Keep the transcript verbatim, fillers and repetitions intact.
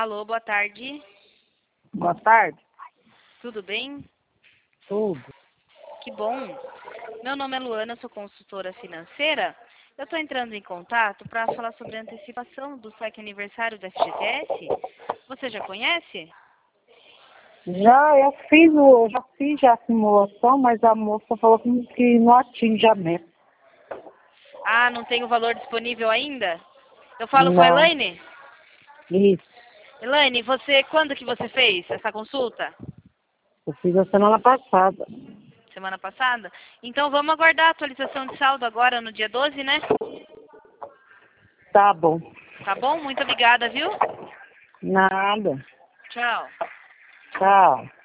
Alô, boa tarde. Boa tarde. Tudo bem? Tudo. Que bom. Meu nome é Luana, sou consultora financeira. Eu estou entrando em contato para falar sobre a antecipação do saque aniversário da F G T S. Você já conhece? Já eu fiz, o, eu já fiz já a simulação, mas a moça falou que que não atinge a meta. Ah, não tem o valor disponível ainda? Eu falo com a Não. Elaine. Isso. Elaine, você, quando que você fez essa consulta? Eu fiz a semana passada. Semana passada? Então vamos aguardar a atualização de saldo agora no dia doze, né? Tá bom. Tá bom? Muito obrigada, viu? Nada. Tchau. Tchau.